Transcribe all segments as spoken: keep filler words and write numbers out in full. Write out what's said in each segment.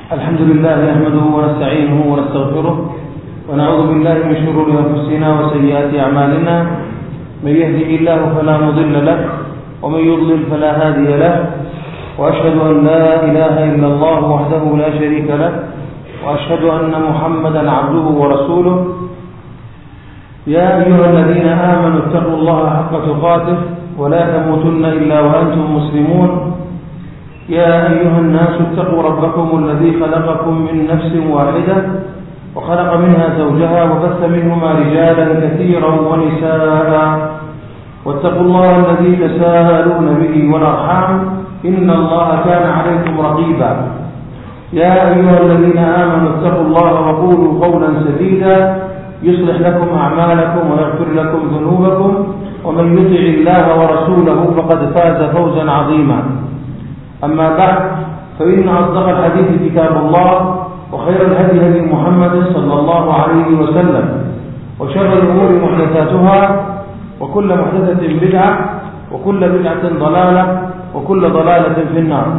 الحمد لله نحمده ونستعينه ونستغفره ونعوذ بالله من شرور أنفسنا وسيئات أعمالنا. من يهده الله فلا مضل له ومن يضلل فلا هادي له، وأشهد أن لا إله إلا الله وحده لا شريك له، وأشهد أن محمدا عبده ورسوله. يا أيها الذين آمنوا اتقوا الله حق تقاته ولا تموتن إلا وأنتم مسلمون. يا أيها الناس اتقوا ربكم الذي خلقكم من نفس واحدة وخلق منها زوجها وبث منهما رجالا كثيرا ونساء، واتقوا الله الذي تساءلون به والأرحام إن الله كان عليكم رقيبا. يا أيها الذين آمنوا اتقوا الله وقولوا قولا سديدا يصلح لكم أعمالكم ويغفر لكم ذنوبكم، ومن يطع الله ورسوله فقد فاز فوزا عظيما. أما بعد، فإن أصدق الحديث كتاب الله، وخير الهدي هدي محمد صلى الله عليه وسلم، وشر الأمور محدثاتها، وكل محدثة بدعة، وكل بدعة ضلالة، وكل ضلالة في النار.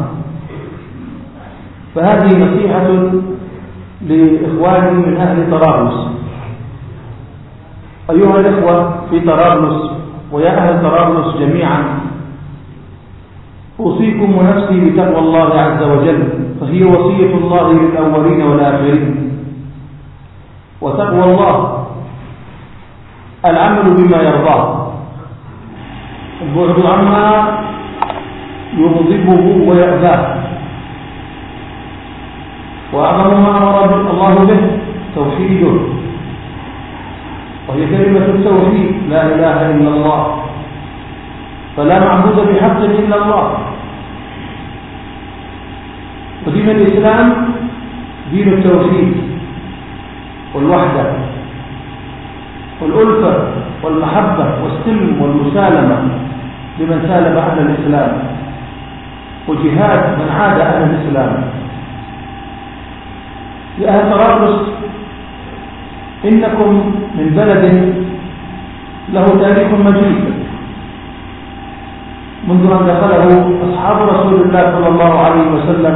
فهذه نصيحة لإخواني من أهل طرابلس. أيها الإخوة في طرابلس ويا أهل طرابلس جميعا، أوصيكم ونفسي بتقوى الله عز وجل، فهي وصية الله للأولين والآخرين. وتقوى الله العمل بما يرضاه، البعد عما يغضبه ويأذاه. وأعظم ما أمر الله به توحيده، وهي كلمة التوحيد، لا إله إلا الله، فلا معبود بحق إلا الله. ودين الإسلام دين التوحيد والوحدة والألفة والمحبة والسلم والمسالمة لمن سالم أهل الإسلام، وجهاد من عاد أهل الإسلام. يا أهل طرابلس، إنكم من بلد له تاريخ مجيد منذ أن دخله أصحاب رسول الله صلى الله عليه وسلم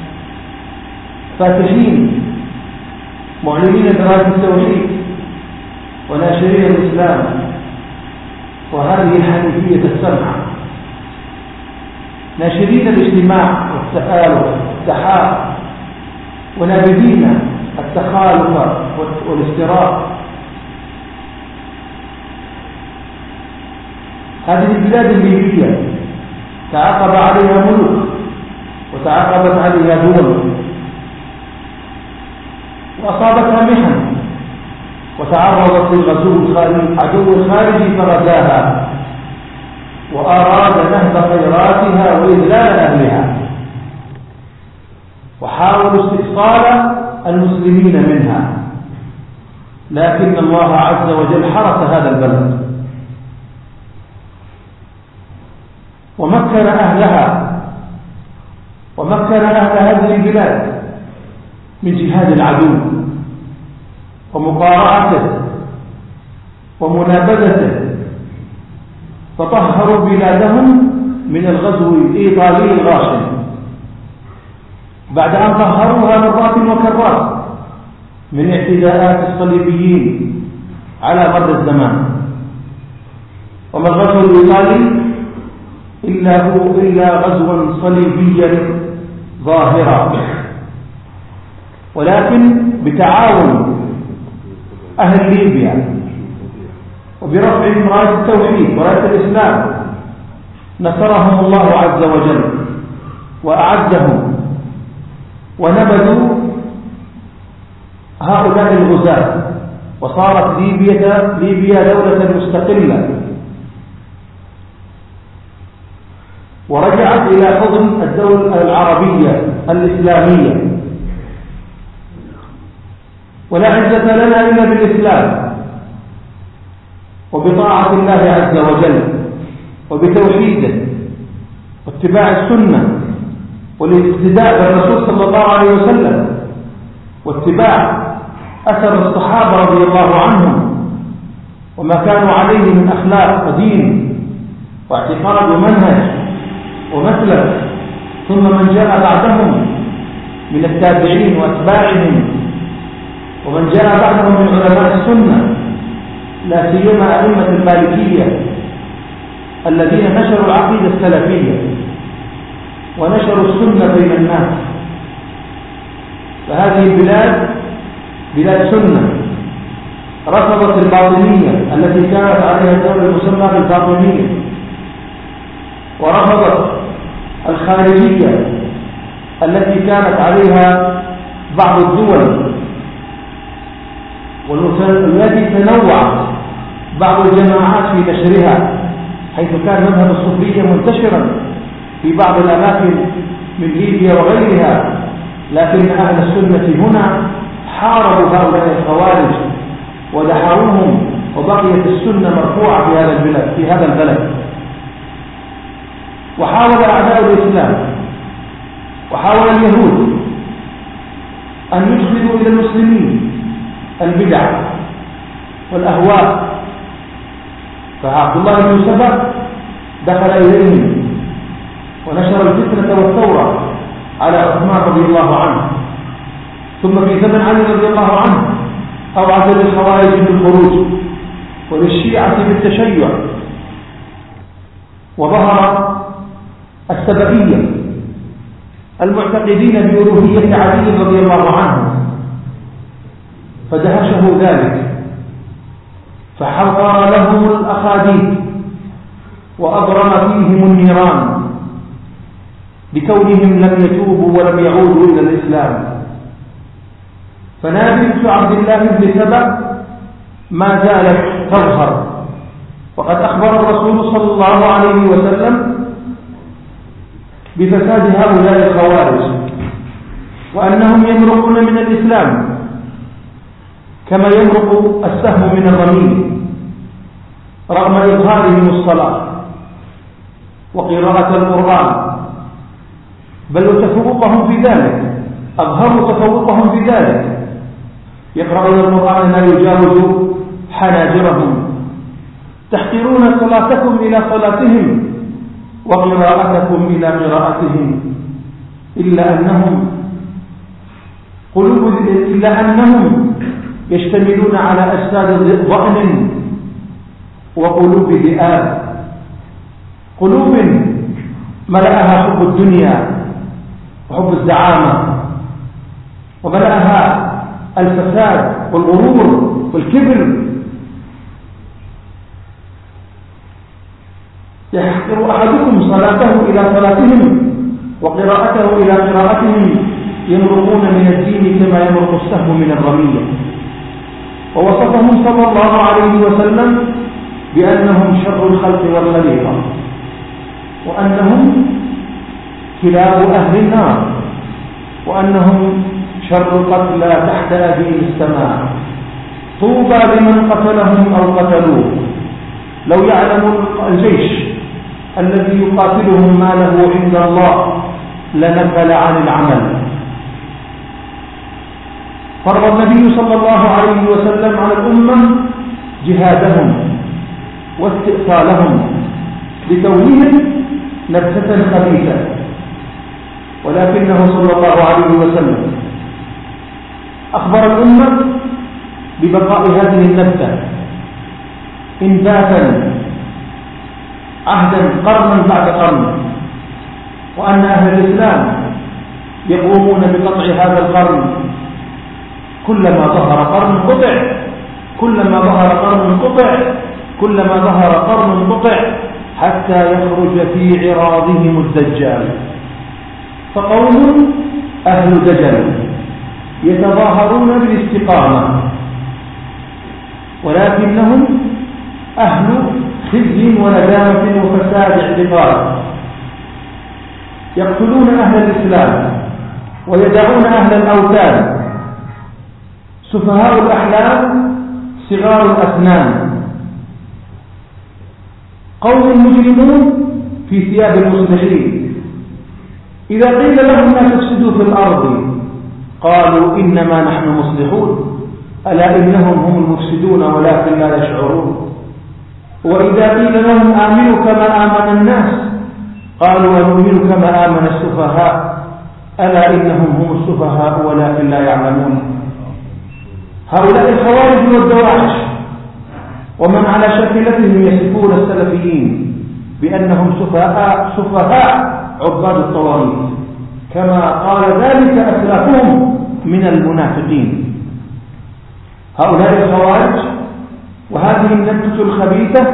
فاتحين معلنين براية التوحيد وناشرين الإسلام وهذه الحنيفية السمحة، ناشرين الاجتماع والتآلف والتحاب، ونابذين التخالف والافتراق. هذه البلاد الليبية تعاقب عليها ملوك وتعاقبت عليها دول، وأصابتها محن، وتعرضت للغزو عدو خارجي فرزاها، وأراد نهب خيراتها وإذلال أهلها، وحاولوا استئصال المسلمين منها. لكن الله عز وجل حرس هذا البلد ومكن أهلها ومكن أهل هذه البلاد من جهاد العدو ومقارعته ومنابذته، فطهروا بلادهم من الغزو الإيطالي الغاشم بعد أن طهروها مرات وكرات من اعتداءات الصليبيين على مر الزمان. وما الغزو الإيطالي إلا هو إلا غزوا صليبيا ظاهرا، ولكن بتعاون أهل ليبيا وبرفع راية التوحيد وراية الإسلام نصرهم الله عز وجل وأعزهم، ونبذوا هؤلاء الغزاة، وصارت ليبيا ليبيا دولة مستقلة، ورجعت إلى حضن الدولة العربية الإسلامية. ولا عزة لنا إلا بالإسلام وبطاعة الله عز وجل وبتوحيده واتباع السنة والاقتداء بالرسول صلى الله عليه وسلم واتباع أثر الصحابة رضي الله عنهم وما كانوا عليه من أخلاق ودين واعتقاد ومنهج ومسلك. ثم من جاء بعدهم من التابعين وأتباعهم ومن جاء بعدهم من علماء السنة، لا سيما أئمة المالكية الذين نشروا العقيدة السلفية ونشروا السنة بين الناس. فهذه البلاد بلاد سنة، رفضت الباطنية التي كانت عليها الدولة المسمى بالفاطمية، ورفضت الخارجية التي كانت عليها بعض الدول، والتي تنوعت بعض الجماعات في نشرها، حيث كان مذهب الصوفية منتشرا في بعض الأماكن من ليبيا وغيرها، لكن أهل السنة هنا حاربوا هؤلاء الخوارج ودحروهم، وبقيت السنة مرفوعة في هذا البلد في هذا البلد. وحاول أعداء الإسلام وحاول اليهود أن يدخلوا إلى المسلمين البدع والأهواء، فعبد الله بن سبأ دخل إليهم ونشر الفتنة والثورة على عثمان رضي الله عنه، ثم في زمن علي رضي الله عنه أوعد للخوارج بالخروج وللشيعة بالتشيع، وظهر السبئية المعتقدين بألوهية علي رضي الله عنه، فدهشه ذلك فحضر لهم الأخاديد وأبرم فيهم النيران بكونهم لم يتوبوا ولم يعودوا إلى الإسلام. فنابلة عبد الله بن سبأ ما زالت تظهر، وقد أخبر الرسول صلى الله عليه وسلم بفساد هؤلاء الخوارج وأنهم يمرقون من الإسلام كما يمرق السهم من الرميل، رغم إظهارهم الصلاة وقراءة القرآن، بل وتفوقهم في ذلك، أظهروا تفوقهم في ذلك، يقرؤون القرآن لا يجاوز حناجرهم، تحقرون صلاتكم إلى صلاتهم وقراءتكم إلى قراءتهم، إلا أنهم قلوب إلا أنهم يشتملون على أجساد ضأن وقلوب ذئاب، قلوب ملأها حب الدنيا وحب الزعامة، وملأها الفساد والغرور والكبر. يحقر أحدكم صلاته إلى صلاتهم وقراءته إلى قراءتهم، يمرقون من الدين كما يمرق السهم من الرمية. ووصفهم صلى الله عليه وسلم بأنهم شر الخلق والخليقة، وأنهم كلاب أهل النار، وأنهم شر القتلى تحت أديم السماء، طوبى لمن قتلهم أو قتلوه. لو يعلم الجيش الذي يقاتلهم ما له عند الله لنفل عن العمل. فرض النبي صلى الله عليه وسلم على الأمة جهادهم واستئصالهم لكونهم نفسة خبيثة، ولكنه صلى الله عليه وسلم أخبر الأمة ببقاء هذه النفسة إنباتا عهدا قرنا بعد قرن، وأن أهل الإسلام يقومون بقطع هذا القرن، كلما ظهر قرن قطع، كلما ظهر قرن قطع، كلما ظهر قرن قطع، حتى يخرج في عراضهم الدجال. فقوم أهل دجل يتظاهرون بالاستقامة، ولكنهم أهل خزي وندامة وفساد اعتقاد، يقتلون أهل الإسلام ويدعون أهل الأوثان، سفهاء الأحلام صغار الأسنان، قوم مجرمون في ثياب المصلحين. إذا قيل لهم لا تفسدوا في الأرض قالوا إنما نحن مصلحون، ألا إنهم هم المفسدون ولكن لا يشعرون. وإذا قيل لهم آمنوا كما آمن الناس قالوا ونؤمن كما آمن السفهاء، ألا إنهم هم السفهاء ولكن لا يعلمون. هؤلاء الخوارج والدواعش ومن على شكلتهم يصفون السلفيين بأنهم سفهاء سفهاء عباد الطواغيت، كما قال ذلك أسلافهم من المنافقين. هؤلاء الخوارج وهذه النكتة الخبيثة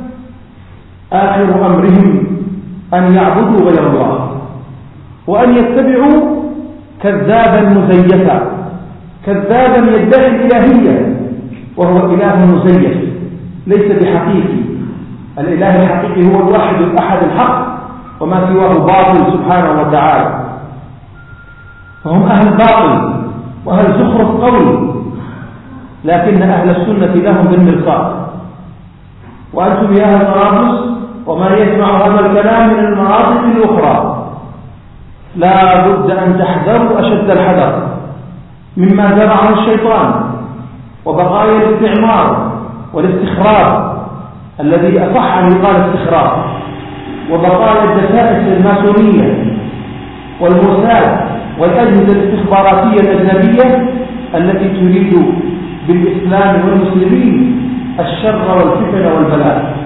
آخر أمرهم أن يعبدوا غير الله، وأن يتبعوا كذابا مزيفا، كذابا يدعي الإلهية وهو إله مزيف ليس بحقيقي. الإله الحقيقي هو الواحد الأحد الحق، وما سواه باطل سبحانه وتعالى. فهم أهل باطل وأهل زخرف قول، لكن أهل السنة لهم بالمرصاد. وأنتم يا أهل طرابلس وما يسمع هذا الكلام من المناطق الأخرى لا بد أن تحذروا أشد الحذر مما زرعه الشيطان وبقايا الاستعمار والاستخراج الذي أصح أن يقال استخراج، وبقايا الدسائس الماسونية والموساد والأجهزة الاستخباراتية الأجنبية التي تريد بالإسلام والمسلمين الشر والفتن والبلاء.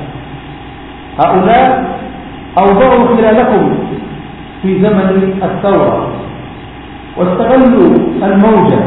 هؤلاء أوضعوا خلالكم في زمن الثورة واستغلوا الموجة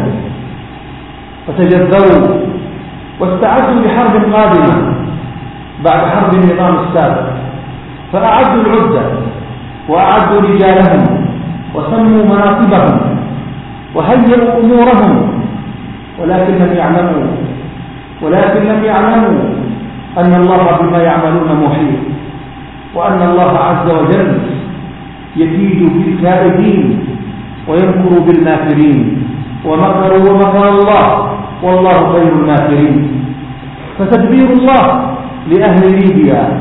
وتجذروا واستعدوا لحرب قادمة بعد حرب النظام السابق، فأعدوا العدة وأعدوا رجالهم وسموا مناصبهم وهيئوا أمورهم، ولكن لم يعلموا ولكن لم يعلموا أن الله بما يعملون محيط، وأن الله عز وجل يكيد بالكائدين ويمكر بالماكرين، ومكروا ومكر الله والله خير الماكرين. فتدبير الله لأهل ليبيا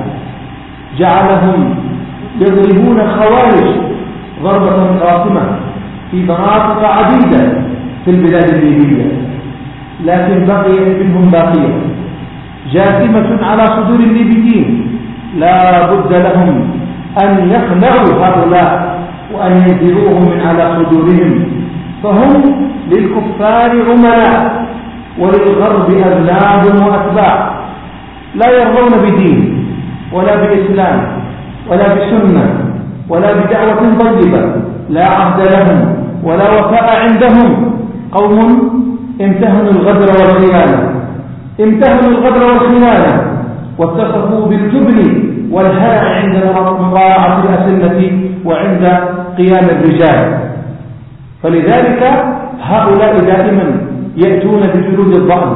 جعلهم يضربون الخوارج ضربة قاصمة في مناطق عديدة في البلاد الليبية، لكن بقيت منهم باقية جاثمة على صدور الليبيين. لا بد لهم أن يخلعوا هؤلاء وأن ينزلوهم من على صدورهم، فهم للكفار عملاء وللغرب أذناب وأتباع، لا يرضون بدين ولا بإسلام ولا بسنة ولا بدعوة طيبة، لا عهد لهم ولا وفاء عندهم. قوم امتهنوا الغدر والخيانة امتهنوا الغدر والخيانة واتصفوا بالجبن والهلع عند مراعاة الأسنة وعند قيام الرجال. فلذلك هؤلاء دائما يأتون بجلود الضأن،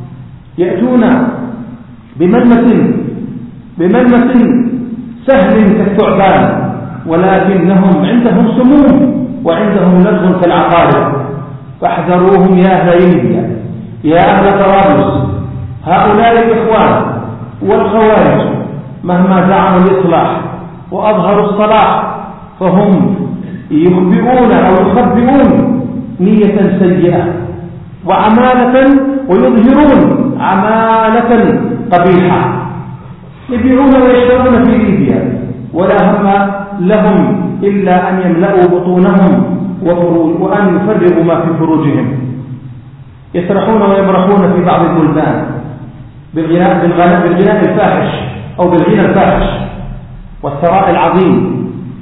يأتون بملمة بملمة سهل كالثعبان، ولكنهم عندهم سموم وعندهم لدغ كالعقارب. فاحذروهم يا أهل ليبيا يا أهل طرابلس. هؤلاء الإخوان والخوارج مهما زعموا الإصلاح وأظهروا الصلاح فهم يخبئون أو يخبئون نية سيئة وعمالة، ويظهرون عمالة قبيحة. يبيعون ويشترون في ليبيا ولا هم لهم إلا أن يملأوا بطونهم وأن يفرغوا ما في فروجهم. يسرحون ويمرحون في بعض البلدان بالغناء, بالغناء الفاحش أو بالغنى الفاحش والثراء العظيم.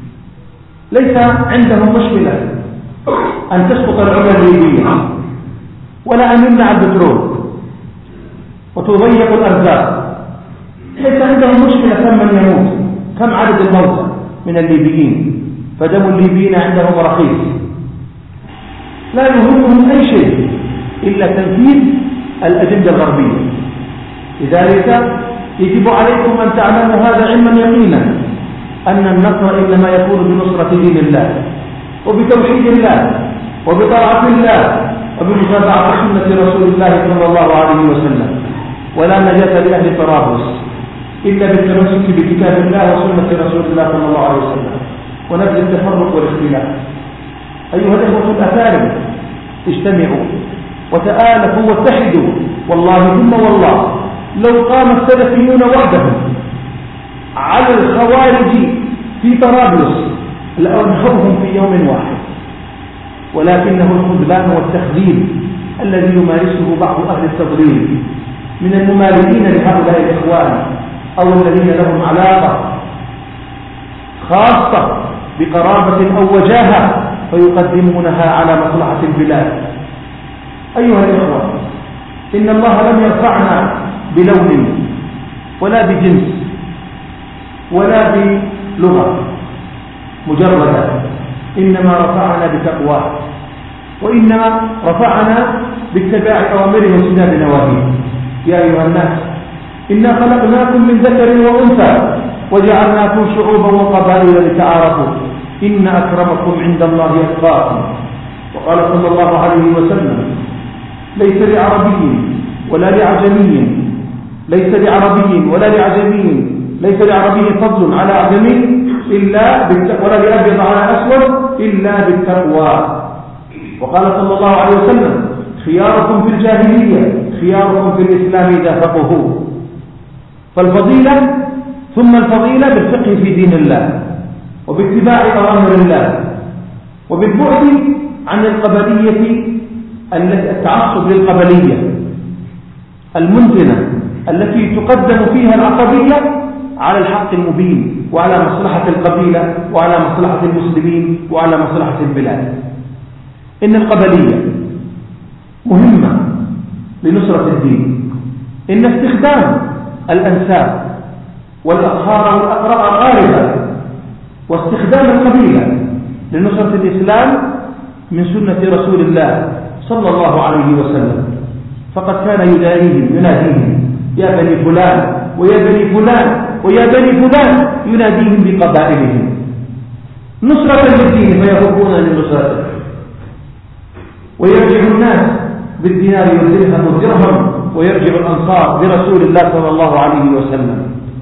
ليس عندهم مشكلة أن تسقط العملة الليبية ولا أن يمنع البترول وتضيق الأرزاق. ليس عندهم مشكلة كم من يموت، كم عدد الموتى من الليبيين، فدم الليبيين عندهم رخيص. لا يهمهم أي شيء إلا تنفيذ الأجندة الغربية. لذلك يجب عليكم أن تعلموا هذا علما يقينا، أن النصر إنما يكون بنصرة دين الله وبتوحيد الله وبطاعة الله وبمتابعة سنة رسول الله صلى الله عليه وسلم. ولا نجاة لأهل طرابلس إلا بالتمسك بكتاب الله وسنة رسول الله صلى الله عليه وسلم ونبذ التفرق والاختلاف. أيها الأخوة الأفارقة اجتمعوا وتآلفوا واتحدوا، والله ثم والله لو قام السلفيون وحدهم على الخوارج في طرابلس لأنهبهم في يوم واحد. ولكنه الخذلان والتخذيل الذي يمارسه بعض أهل التضليل من الممالئين لهؤلاء الإخوان أو الذين لهم علاقة خاصة بقرابة أو وجاهة فيقدمونها على مصلحة البلاد. أيها الإخوة، إن الله لم يرفعنا بلون ولا بجنس ولا بلغة مجردة، إنما رفعنا بتقواه، وإنما رفعنا باتباع أوامره واجتناب نواهيه. يا أيها الناس إنا خلقناكم من ذكر وأنثى وجعلناكم شعوبا وقبائل لتعارفوا إن أكرمكم عند الله أتقاكم. وقال صلى الله عليه وسلم: ليس لعربي ولا لعجمي ليس لعربي ولا لعجمي ليس لعربي فضل على عجمي إلا بالتقوى ولا لأبيض على أسود إلا بالتقوى. وقال صلى الله عليه وسلم: خياركم في الجاهلية خياركم في الإسلام إذا فقهوا. فالفضيلة ثم الفضيلة بالفقه في دين الله وباتباع أوامر الله وبالبعد عن القبلية التعصب للقبلية المنتنة التي تقدم فيها العقبية على الحق المبين وعلى مصلحة القبيلة وعلى مصلحة المسلمين وعلى مصلحة البلاد. إن القبلية مهمة لنصرة الدين. إن استخدام الأنساب والأطهار والأقارب واستخدام القبيلة لنصرة الإسلام من سنة رسول الله صلى الله عليه وسلم، فقد كان يداريهم يناديهم: يا بني فلان ويا بني فلان ويا بني فلان، يناديهم بقبائلهم نصرة للدين فيهربون لنصرته. ويرجع الناس بالدينار والدرهم والدرهم ويرجع الأنصار برسول الله صلى الله عليه وسلم.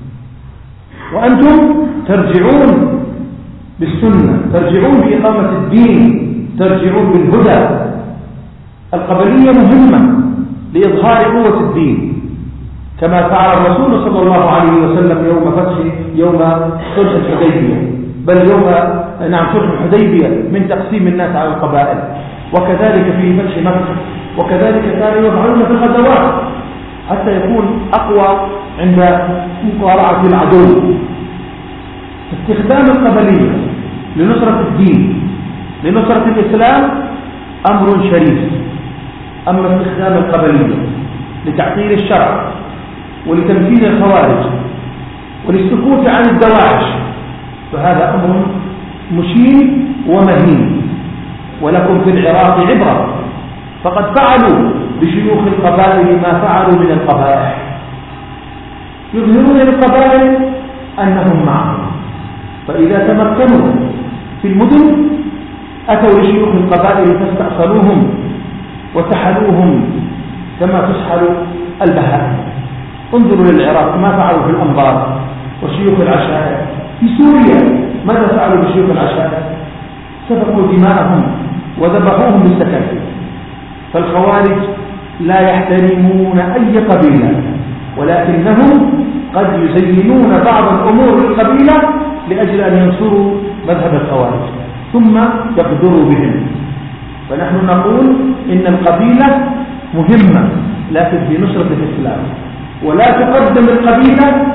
وأنتم ترجعون بالسنة، ترجعون بإقامة الدين، ترجعون بالهدى. القبلية مهمة لإظهار قوة الدين كما فعل الرسول صلى الله عليه وسلم يوم فتح يوم صلح الحديبية، بل يوم نعم صلح الحديبية من تقسيم الناس على القبائل، وكذلك في فتح مكة، وكذلك كانوا يفعلون في الغزوات حتى يكون أقوى عند مقارعة العدو. استخدام القبلية لنصرة الدين لنصرة الإسلام أمر شريف. أما استخدام القبلية لتعطيل الشرع ولتمثيل الخوارج وللسكوت عن الدواعش فهذا أمر مشين ومهين. ولكم في العراق عبرة، فقد فعلوا بشيوخ القبائل ما فعلوا من القبائح، يظهرون للقبائل أنهم معهم، فإذا تمكنوا في المدن أتوا لشيوخ القبائل فاستأصلوهم وسحلوهم كما تسحل البهائم. انظروا للعراق ما فعلوا في الأنبار وشيوخ العشائر. في سوريا ماذا فعلوا بشيوخ العشائر؟ سفكوا دماءهم وذبحوهم بالسكاكين. فالخوارج لا يحترمون أي قبيلة، ولكنهم قد يزينون بعض الأمور للقبيلة لأجل أن ينصروا مذهب الخوارج ثم يقدروا بهم. فنحن نقول إن القبيلة مهمة لكن في نصرة الإسلام، ولا تقدم القبيلة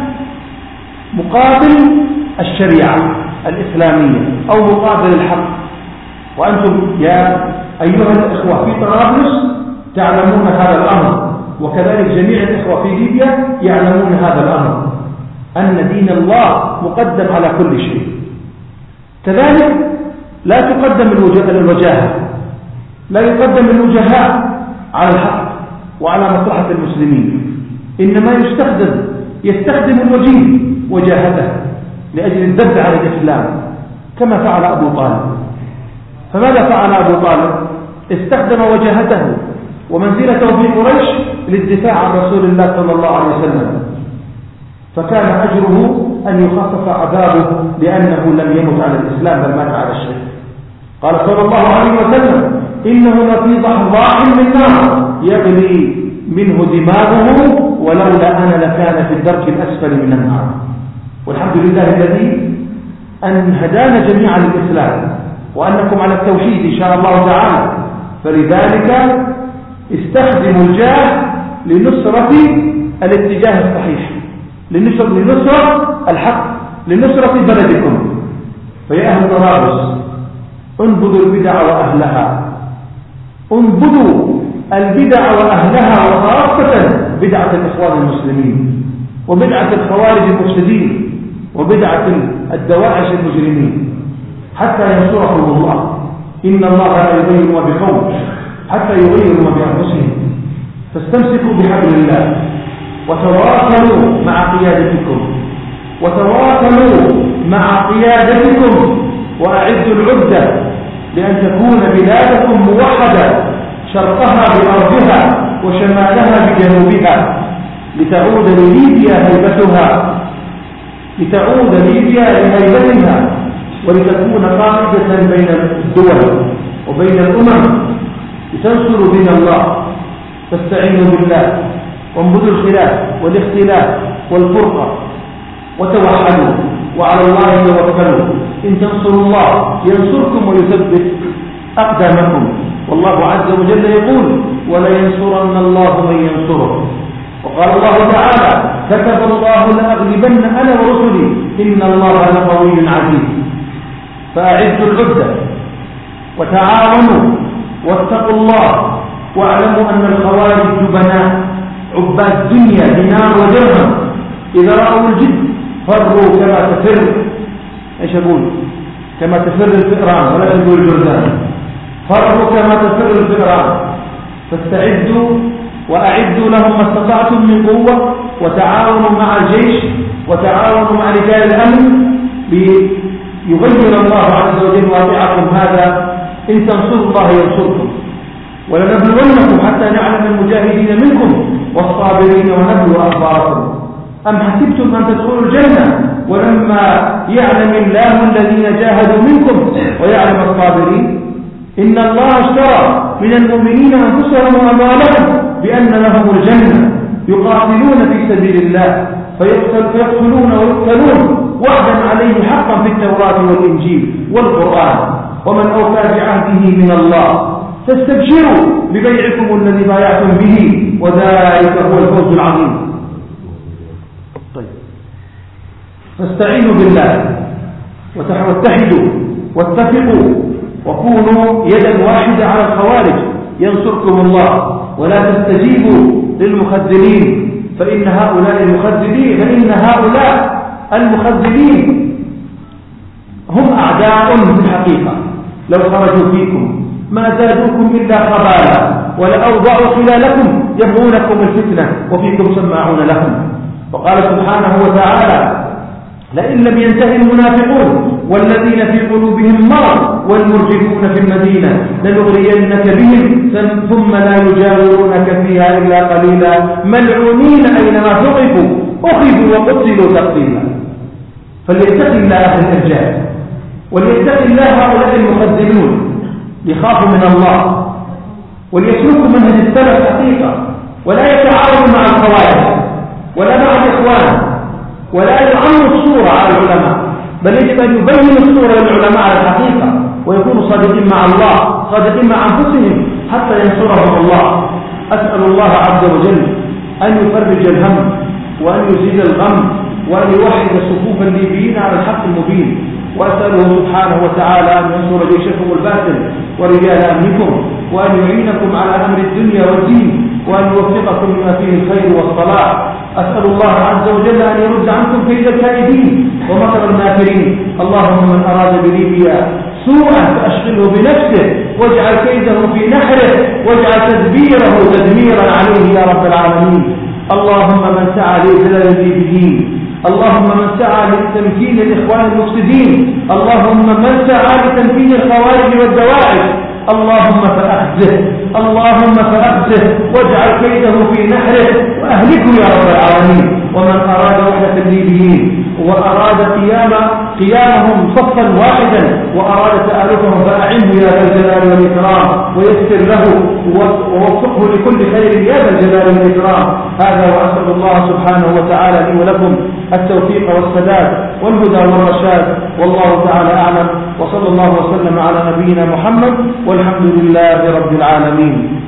مقابل الشريعة الإسلامية أو مقابل الحق. وأنتم يا أيها الإخوة في طرابلس تعلمون هذا الأمر، وكذلك جميع الإخوة في ليبيا يعلمون هذا الأمر، أن دين الله مقدم على كل شيء. كذلك لا تقدم الوجاهة، لا يقدم الوجهاء على الحق وعلى مصلحة المسلمين، إنما يستخدم يستخدم الوجيه وجاهته لأجل الذب على الإسلام كما فعل أبو طالب. فماذا فعل أبو طالب؟ استخدم وجاهته ومنزلته في قريش للدفاع عن رسول الله صلى الله عليه وسلم، فكان أجره أن يخفف عذابه لأنه لم يمت على الإسلام بل مات على الشرك. قال صلى الله عليه وسلم: إنه لفي ضحضاح من نار يغلي منه دماغه ولولا أنا لكان في الدرك الأسفل من النار. والحمد لله الذي أن هدانا جميعا للإسلام وأنكم على التوحيد إن شاء الله تعالى. فلذلك استخدموا الجاه لنصرة الاتجاه الصحيح، لنصرة الحق، لنصرة بلدكم. فيا أهل طرابلس انبذوا البدع وأهلها، انبذوا البدع وأهلها، وخاصة بدعة الإخوان المسلمين وبدعة الخوارج المفسدين وبدعة الدواعش المجرمين، حتى ينصرهم الله. إن الله لا يغير ما بقوم حتى يغيروا ما بأنفسهم. فاستمسكوا بحبل الله وتواصلوا مع قيادتكم، وتواصلوا مع قيادتكم وأعدوا العدة لأن تكون بلادكم موحدة، شرقها بأرضها وشمالها بجنوبها، لتعود لليبيا هيبتها، لتعود ليبيا لهيبتها، ولتكون قاعدة بين الدول وبين الأمم، لتنصروا دين الله. فاستعينوا بالله وانبذوا الخلاف والاختلاف والفرقة وتوحدوا وعلى الله توكلوا. إن تنصروا الله ينصركم ويثبت أقدامكم. والله عز وجل يقول: ولينصرن الله من ينصره. وقال الله تعالى: كتب الله لأغلبن أنا ورسلي إن الله لقوي عزيز. فأعدوا العدة وتعاونوا واتقوا الله، واعلموا أن الخوارج جبناء عباد دنيا دينار ودرهم، إذا رأوا الجد فروا كما تفر، ايش أقول؟ كما تفر الفئران، ولا تقول الجرذان، فروا كما تفر الفئران. فاستعدوا وأعدوا لهم ما استطعتم من قوة، وتعاونوا مع الجيش وتعاونوا مع رجال الأمن ليغير الله عز وجل واقعكم هذا. إن تنصروا الله ينصركم. ولنبلونكم حتى نعلم المجاهدين منكم والصابرين ونبلو أخباركم. أم حسبتم أن تدخلوا الجنة ولما يعلم الله الذين جاهدوا منكم ويعلم الصابرين؟ إن الله اشترى من المؤمنين أنفسهم وأموالهم بأن لهم الجنة، يقاتلون في سبيل الله فيقتلون ويقتلون، وعدا عليه حقا في التوراة والإنجيل والقرآن، ومن أوفى بعهده من الله. فاستبشروا ببيعكم الذي بايعتم به، وذلك هو الفوز العظيم. طيب، فاستعينوا بالله واتحدوا واتفقوا وكونوا يدا واحدة على الخوارج ينصركم الله. ولا تستجيبوا للمخذلين، فإن هؤلاء المخذلين فإن هؤلاء المخذلين هم أعداء في الحقيقة. لو خرجوا فيكم ما زادوكم إلا خبالا، ولأوضعوا خلالكم يبغونكم الفتنة وفيكم سماعون لهم. وقال سبحانه وتعالى: لئن لم ينتهي المنافقون والذين في قلوبهم مرض والمرجفون في المدينة لنغرينك بهم ثم لا يجاورونك فيها إلا قليلا ملعونين أينما ثقفوا أخذوا وقتلوا تقتيلا. فليتق الله أهل الإرجاء، وليتق الله هؤلاء المخذلون، يخافوا من الله وليسلكوا منهج السلف حقيقة، ولا يتعاونوا مع الخوارج ولا مع الإخوان، ولا يعموا الصورة على العلماء، بل يجب أن يبين الصورة للعلماء على الحقيقة، ويكونوا صادقين مع الله صادقين مع أنفسهم حتى ينصرهم الله. أسأل الله عز وجل أن يفرج الهم وأن يزيد الغم وأن يوحد صفوف الليبيين على الحق المبين. وأسأله سبحانه وتعالى أن ينصر جيشكم الباطل ورجال أمنكم، وأن يعينكم على أمر الدنيا والدين، وأن يوفقكم لما فيه الخير والصلاح. أسأل الله عز وجل أن يرد عنكم كيد الكائدين ومكر الماكرين. اللهم من أراد بليبيا سوءا فأشغله بنفسه واجعل كيده في نحره واجعل تدبيره تدميرا عليه يا رب العالمين. اللهم من سعى لإذلال الليبيين، اللهم من سعى لتمكين الإخوان المفسدين، اللهم من سعى لتمكين الخوارج والدواعش، اللهم فأخزه اللهم فأخزه واجعل كيده في نحره وأهلكه يا رب العالمين. ومن أراد وحدة الليبيين وأراد قيام قيامهم صفا واحدا وأراد تآلفهم فأعنه يا ذا الجلال والإكرام ويسر له ووفقه لكل خير يا ذا الجلال والإكرام. هذا وأسأل الله سبحانه وتعالى لي ولكم التوفيق والسداد والهدى والرشاد، والله تعالى أعلم. وصلى الله وسلم على نبينا محمد والحمد لله رب العالمين.